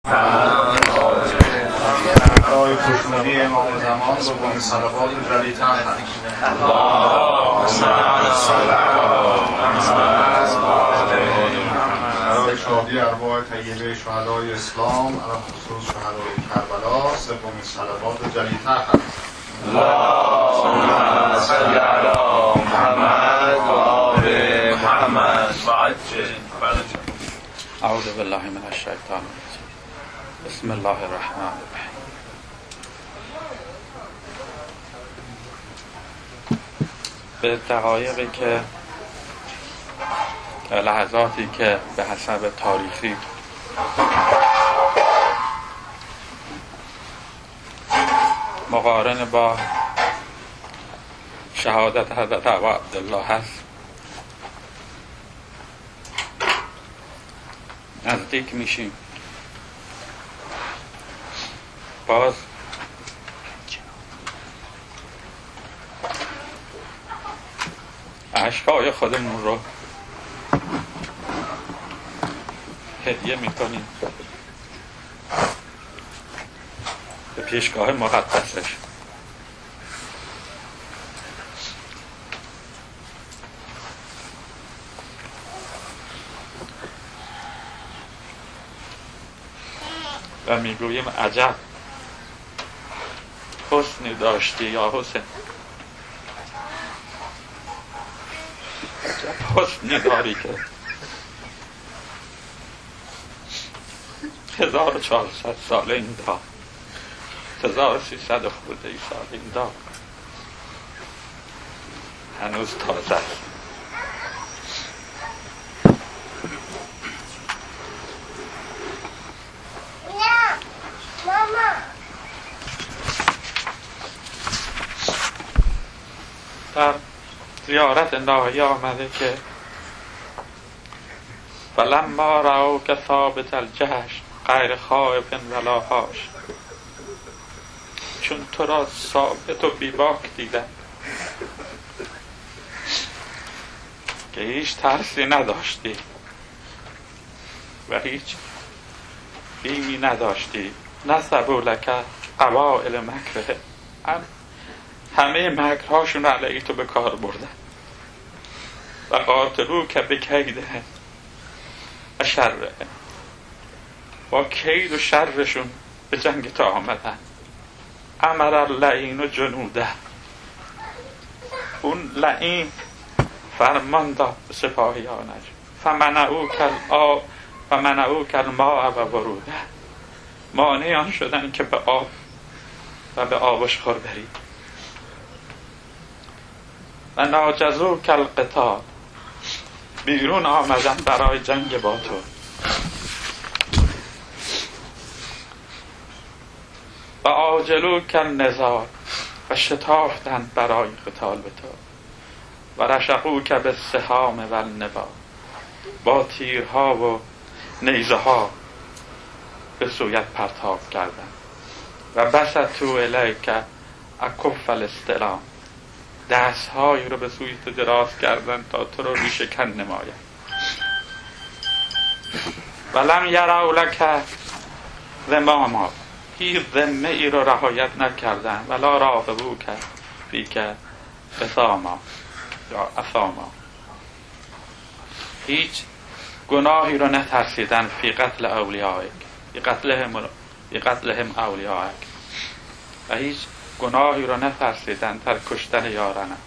برای خوشنودی امام زمان دومین صلوات جلیتر برای شادی ارواح طیبه شهدای اسلام علی خصوص شهدای کربلا سومین صلوات جلیتر اللهم صل علی محمد و آل محمد وعجل. اعوذ بالله من الشیطان الرجیم. بسم الله الرحمن الرحیم. به دقایقی که لحظاتی که به حسب تاریخی مقارن با شهادت حضرت ابا عبدالله هست نزدیک میشیم. باز اشکای خودمون رو هدیه میکنیم به پیشگاه مقدسش. و میگوییم عجب حسنی داشتی یا حسین، عجب حسنی داری که 1400 ساله این دار، 1300 خورده ای ساله این دار هنوز تازه است. در زیارت ناحیه آمده که فلما رأوک ثابت الجحش غیر خائف ولا حاش، چون تو را ثابت و بیباک دیدن که هیچ ترسی نداشتی و هیچ بیمی نداشتی، نصبوا لک قبائل مکره، همه مکرهاشون علیه تو به کار بردن و قاتلوک بکیدهم و شرهم، با کید و شرشون به جنگ تا آمدن. امر اللعین و جنوده، اون لعین فرمان داد به سپاهیانش، فمنعوک الماء و وروده، مانع آن شدن که به آب و به آبشخور برید. و ناجزوک القتال، بیرون آمدن برای جنگ با تو. و آجلوک النزار، و شتافتند برای قتال به تو. و رشقوک بالسهام و النبا، با تیرها و نیزه ها به سویت پرتاب کردند. و بسطوا الیک اکف الاستلام، دستهایی رو به سوی تو دراز کردن تا تو رو ریشه‌کن نماید. ولم یروا لک ذماما، هیچ ذمه ای رو رعایت نکردن. ولا راقبوک فیک قساما یا اثاما، هیچ گناهی رو نترسیدن فی قتل اولیائک، فی قتلهم اولیائک، و هیچ گناهی رو نترسیدن در کشتن یارانه.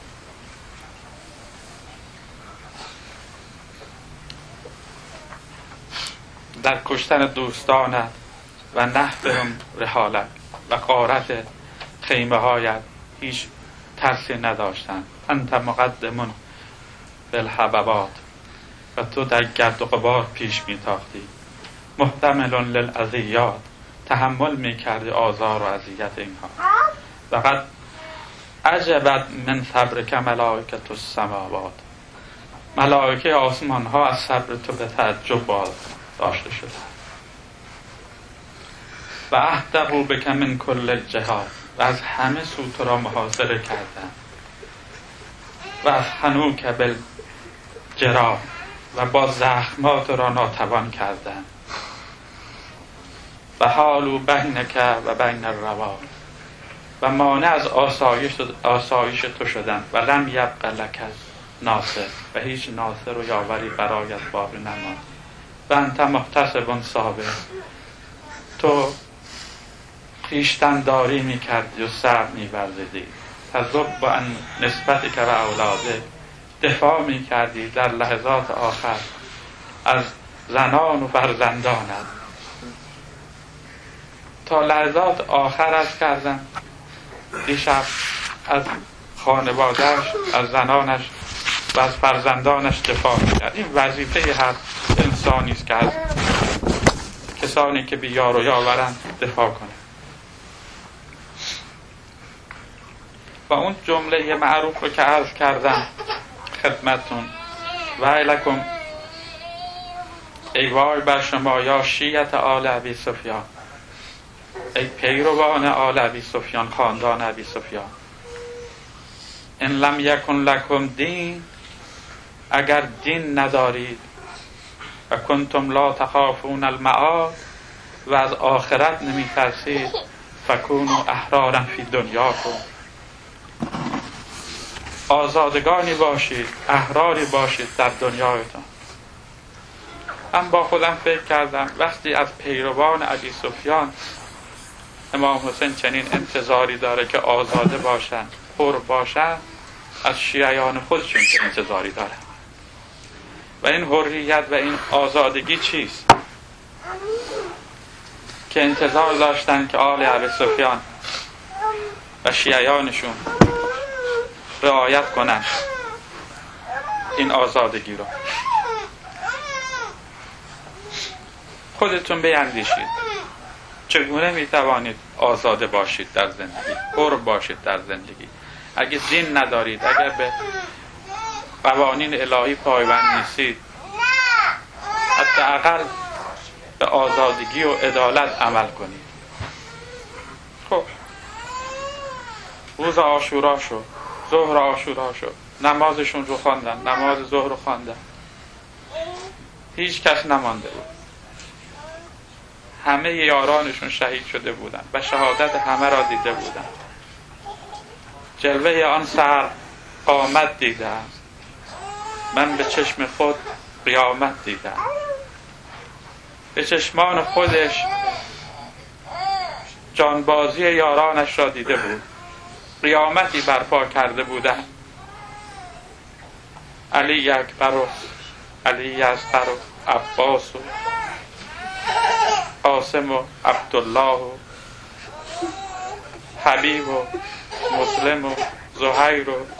در کشتن دوستانت و نهبهم رحالک، و غارت خیمه هایت هیچ ترسی نداشتن. انت مقدمون بالحببات، و تو در گرد و غبار پیش میتاختی. محتمل للاذیات، تحمل میکردی آزار و اذیت اینها. و قد عجبت من صبرک ملائکة السماوات، ملائکه آسمان ها از صبر تو به تعجب باز داشته شده. و اهدقوا بک من کل الجهات، و از همه سو تو را محاصره کردند. و از حنوک بالجراح، و با زخمات را ناتوان کردند. و حالوا بینک و بین الروا، و مانع از آسایش تو شدن. و لم یبق لک ناصر، و هیچ ناصر و یاوری برایت باقی نماند. و انت محتسب صابر، تو خویشتن داری میکردی و صبر می‌ورزیدی. تذب عن نسبتک و اولاده، دفاع میکردی در لحظات آخر از زنان و فرزندانت. تا لحظات آخر از کردم دیشب از خانوادهش، از زنانش و از فرزندانش دفاع میکرد. این وظیفه هر انسانی است که از کسانی که بیار و یاورند دفاع کنه. و اون جمله معروف رو که عرض کردم خدمتون، ویلکم، ای وای بر شما یا شیعت آل ابی سفیان، ای پیروان آل ابی سفیان، خاندان ابی سفیان، ان لم یکن لکم دین، اگر دین ندارید، و کنتم لا تخافون المعاد، و از آخرت نمی ترسید، فکونوا احرارا فی دنیاکم، آزادگانی باشید، احراری باشید در دنیایتان. من با خودم فکر کردم وقتی از پیروان ابی سفیان امام حسین چنین انتظاری داره که آزاده باشن، حر باشن، از شیعیان خودشون چه انتظاری داره؟ و این حریت و این آزادگی چیست که انتظار داشتن که آل ابی سفیان و شیعیانشون رعایت کنن این آزادگی رو؟ خودتون بیندیشید چگونه میتوانید آزاده باشید در زندگی، حر باشید در زندگی، اگه دین ندارید، اگر به قوانین الهی پایبند نیستید، حداقل به آزادگی و عدالت عمل کنید. خب روز عاشورا شد، ظهر عاشورا شد، نمازشون رو خواندن، نماز ظهر رو خواندن، هیچ کس نمانده بود، همه یارانشون شهید شده بودن و شهادت همه را دیده بودن. جلوه آن سر قامت دیدم، من به چشم خود قیامت دیدم. به چشمان خودش جانبازی یارانش را دیده بود، قیامتی برپا کرده بودن. علی اکبر و علی اصغر و عباس و قاسم و عبدالله و حبیب و مسلم و زهیر و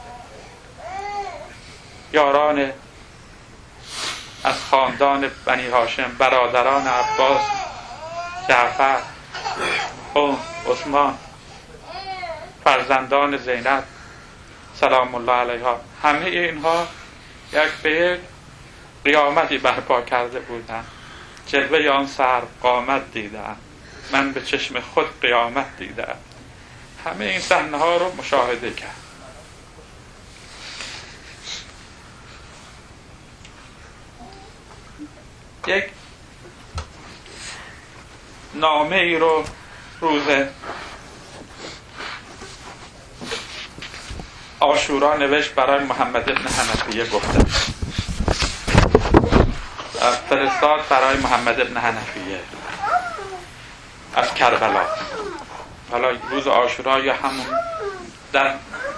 یاران از خاندان بنی هاشم، برادران عباس، جعفر، عثمان، فرزندان زینب سلام الله علیها، همه اینها یک به یک قیامتی برپا کرده بودند. جلوه آن سر قامت دیدم، من به چشم خود قیامت دیدم. همه این صحنه ها رو مشاهده کرد. یک نامه ای رو روز عاشورا نوشت برای محمد ابن حنفیه، گفتم فرستاد برای محمد ابن حنفیه از کربلا. حالا روز عاشورا یا همون در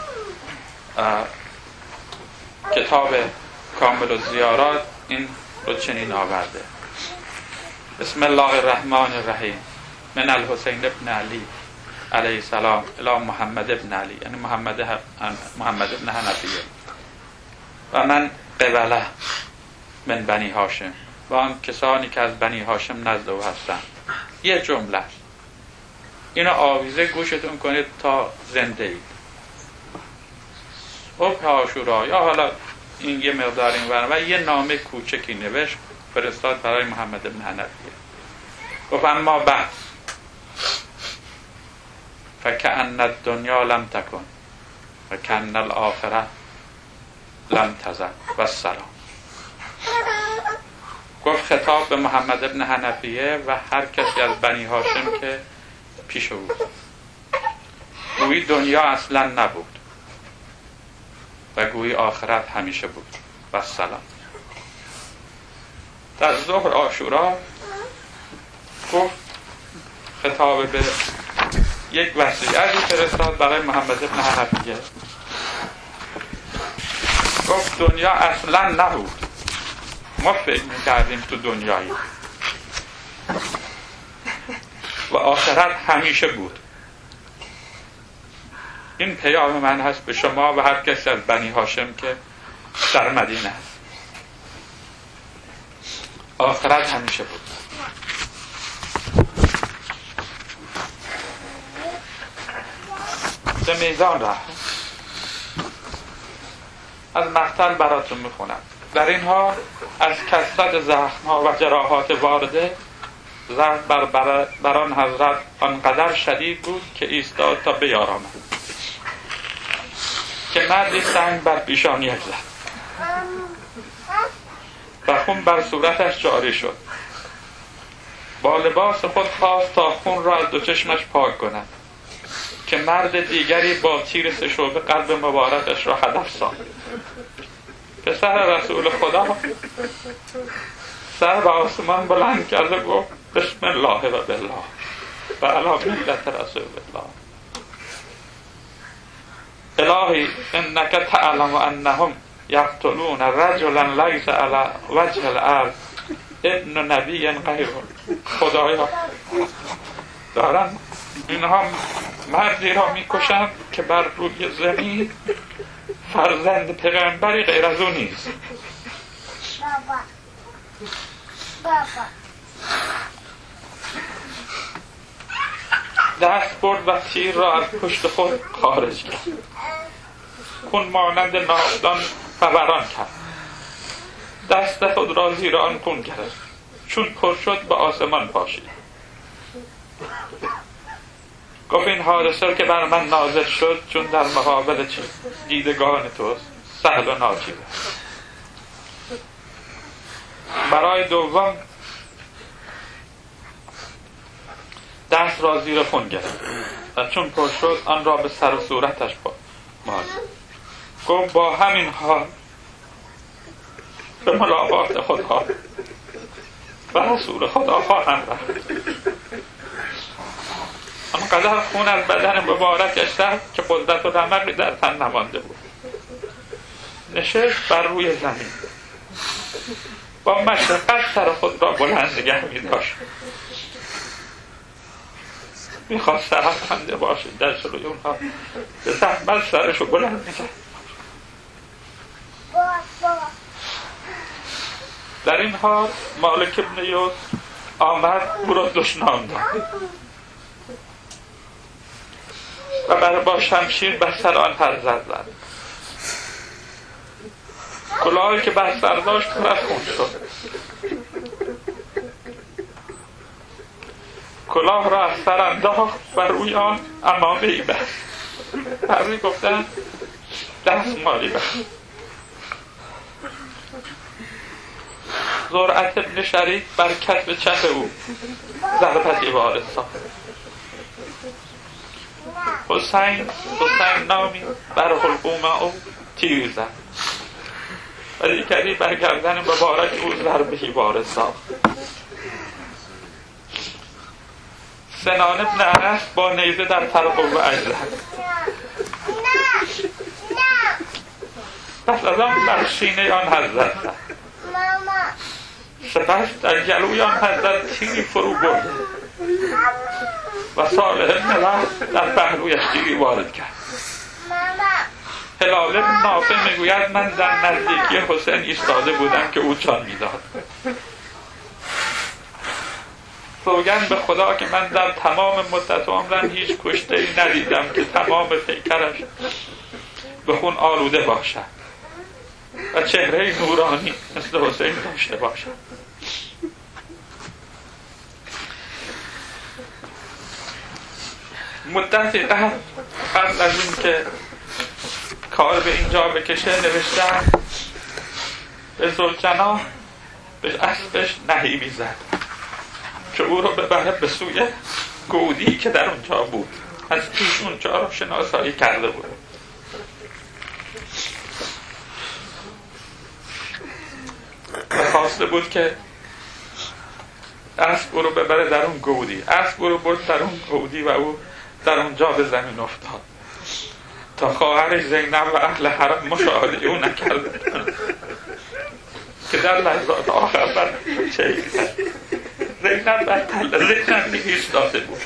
کتاب کامل الزیارات این رو چنین آورده: بسم الله الرحمن الرحیم، من الحسین ابن علی علیه السلام الی محمد ابن علی، یعنی محمد ابن حنفیه، و من قبله من بنی هاشم، و آن کسانی که از بنی هاشم نزد او هستند. یه جمله اینو آویزه گوشتون کنید تا زنده اید. صبح عاشورا یا حالا این یه مقدار این ور، و یه نامه کوچکی نوشت فرستاد برای محمد ابن حنفیه. گفت اما بعد فکأن الدنیا لم تکن و کأن الاخره لم تزل و السلام. گفت خطاب به محمد ابن حنفیه و هر کسی از بنی هاشم که پیش او گویی دنیا اصلا نبود و گویی آخرت همیشه بود و سلام. در ظهر عاشورا گفت خطاب به یک وصیتی فرستاد برای محمد ابن حنفیه. گفت دنیا اصلا نبود، ما فکر میکردیم تو دنیایی و آخرت همیشه بود. این پیام من هست به شما و هر کسی از بنی هاشم که در مدینه است. آخرت همیشه بود. به میزان رفت. از مقتل براتون میخونم. در این حال از کثرت زخم‌ها و جراحات وارده زخم بر آن حضرت آنقدر شدید بود که ایستاد تا بیارامد که مردی سنگ بر پیشانیش زد و خون بر صورتش جاری شد. با لباس خود خواست تا خون را از دو چشمش پاک کند که مرد دیگری با تیر سه‌شعبه قلب مبارکش را هدف ساخت. پسر رسول خدا سر به آسمان بلند کرد و گفت بسم الله و بالله و علی ملت رسول الله. الهی انک تعلم انهم یقتلون رجلا لیس علی وجه الارض ابن نبی غیر. خدایا دارن اینها مردی را میکشند که بر روی زمین فرزند پیغمبری غیر از او نیست. دست برد و تیر را از پشت خود خارج کرد. خون مانند ناودان فوران کرد. دست خود را زیر آن خون گرفت. چون پر شد به آسمان پاشید. گفت این حادثه که بر من نازل شد چون در مقابل دیدگان توست سهل و ناچیز. برای دوم دست را زیر خون گرفت و چون پر شد آن را به سر و صورتش ماند. گفت با همین حال به ملاقات خدا و رسول خدا خواهم رفت. آنقدر خون از بدن مبارکش رفت که قدرت و رمقی در تن نمانده بود. نشست بر روی زمین با مشقت سر خود را بلند نگه می داشت. میخواست سرخنده باشد در جلوی اونها به زحمت سرشو بلند نگه. در این حال مالک ابن یوس آمد او را دشنام داد و با شمشیر بر سر آن حضرت زد. کلاهی که بر سر داشت پر از خون شد. کلاه را از سر انداخت و روی آن عمامه‌ای بست. بعضی گفتن دستمالی بست. زرعت ابن شریک بر کتف چپ او ضربتی وارد ساخت. حسین نامی بر حلقوم او تیر زد و دیگری بر گردن مبارک او ضربه‌ای وارد ساخت. سنان ابن انس با نیزه در ترقوه اجزد. پس از آن در سینه آن حضرت زد. سپس در جلوی آن حضرت تیری فرو برد و صالح ابن وحب در پهلویش تیری وارد کرد. هلال ابن نافع میگوید من در نزدیکی حسین ایستاده بودم که او جان میداد. سوگند به خدا که من در تمام مدت عمرم هیچ کشته‌ای ندیدم که تمام پیکرش به خون آلوده باشد و چهره نورانی مثل حسین داشته باشد. مدتی قبل از این که کار به اینجا بکشه نوشتم به ذوالجناح به اسبش نهیبی زد که او رو ببره به سوی گودی که در اونجا بود. از پیش اونجا رو شناسایی کرده بود. خواسته بود که اسب او رو ببره در اون گودی. اسب او رو برد در اون گودی و او در اونجا به زمین افتاد تا خواهر زینب و اهل حرم مشاهده او نکرده که در لحظات آخر بر چه زینب بر تله زینب ایستاده بود.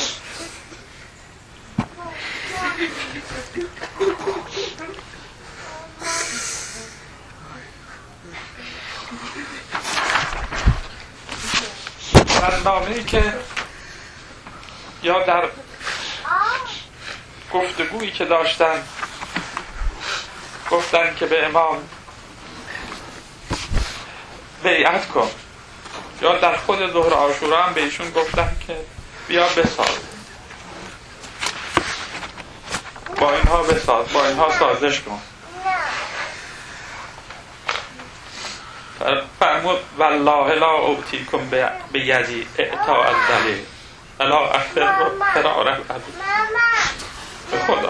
در نامه‌ای که یا در گفتگویی که داشتن گفتن که به امام بیعت کن، یا در خود ظهر عاشورا هم به ایشون گفتن که بیا بساز، با اینها بساز، با اینها سازش کن. فرمود والله لا اعطیکم بیدی اعطاء الذلیل الا افر فرار العدو. به خدا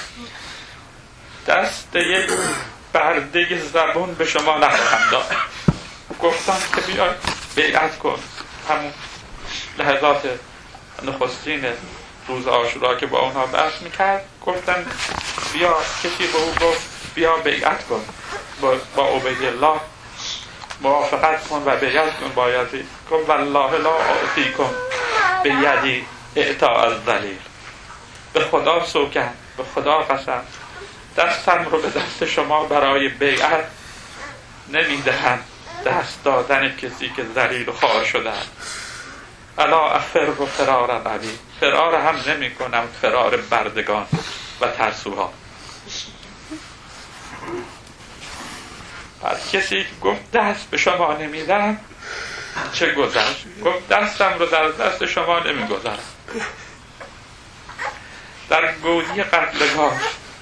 دست یک برده زبون به شما نخواهم داد. گفتم که بیای بیعت کن. همون لحظات نخستین روز عاشورا که با اونها بحث میکرد گفتن بیا، کسی به او گفت بیا بیعت کن با عبیدالله موافقت کن و بیعت کن با یزید. گفت والله لا اعطیکم بیدی اعطاء الذلیل. به خدا سوگند، به خدا قسم، دستم رو به دست شما برای بیعت نمیدهم، دست دادن کسی که ذلیل و خار شده است. الا افر و فرار العدو. فرار هم نمی کنم، فرار بردگان و ترسوها. پس کسی گفت دست به شما نمیدم، چه گذشت؟ گفت دستم رو در دست شما نمیگذارم. در گودی قتلگاه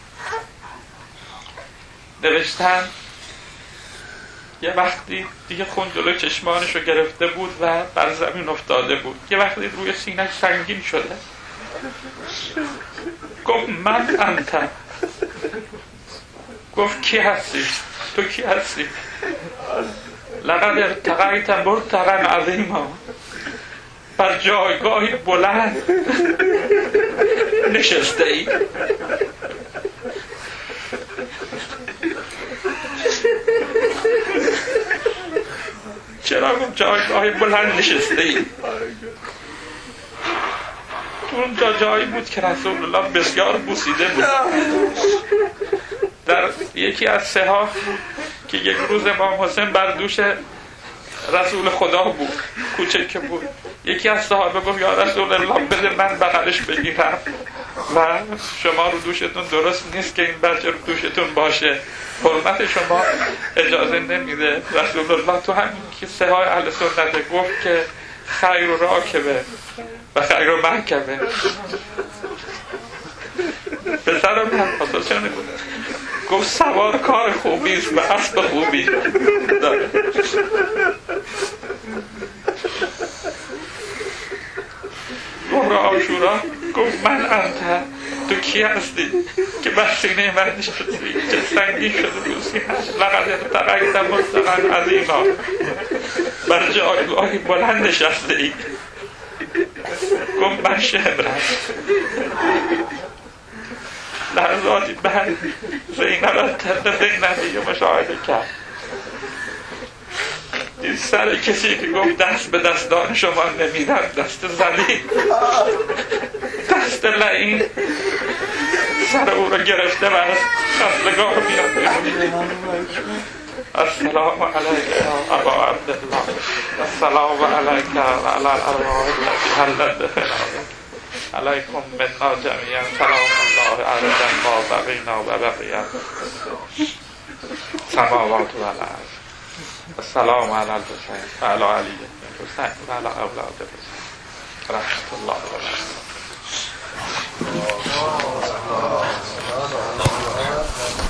نوشتن یه وقتی دیگه خون جلو چشمانش رو گرفته بود و بر زمین افتاده بود. یه وقتی روی سینه‌اش سنگین شده. گفت من انت. گفت کی هستی؟ تو کی هستی؟ لقد ارتقیت مرتقا عظیما. بر جایگاهی بلند نشسته ای. چرا جایگاه بلند نشسته ای؟ تو اونجا جایی بود که رسول الله بسیار بوسیده بود. در یکی از صحاف که یک روز امام حسین بر دوش رسول خدا بود، کوچک بود، یکی از صحابه گفت یا رسول الله بده من بغلش بگیرم و شما رو دوشتون درست نیست که این بچه رو دوشتون باشه، حرمت شما اجازه نمیده. رسول الله تو همین که صحای اهل سنت گفت که خیر راکبه و خیر مرکبه. پسر من حساسیانه بود، گفت سوار کار خوبیست و اسب خوبی داره. ظهر عاشورا گفت من انت. تو کی هستی که بر سینه من نشستی که سنگین شده رو سینه‌اش؟ لقد ارتقیت مرتقا عظیما. بر جایگاهی بلند نشسته ای. گفت من شبرم. لحظاتی بعد زینب از طرف زینبی مشاهده کرد، دید سر کسی که گفت دست به دستان شما نمیدم، دست ذلیل، دست لعین سر او رو گرفته و از قتلگاه میاد. السلام علیک یا ابا عبدالله، السلام علیک و علی الارواح التي حلت بخلالک، علیکم منا جمیعا سلام الله علیکم ما بقینا و بقیت سماوات و الارض. السلام علی الحسین و علی علی الحسین و علی اولاد الحسین رحمت الله و برکاته.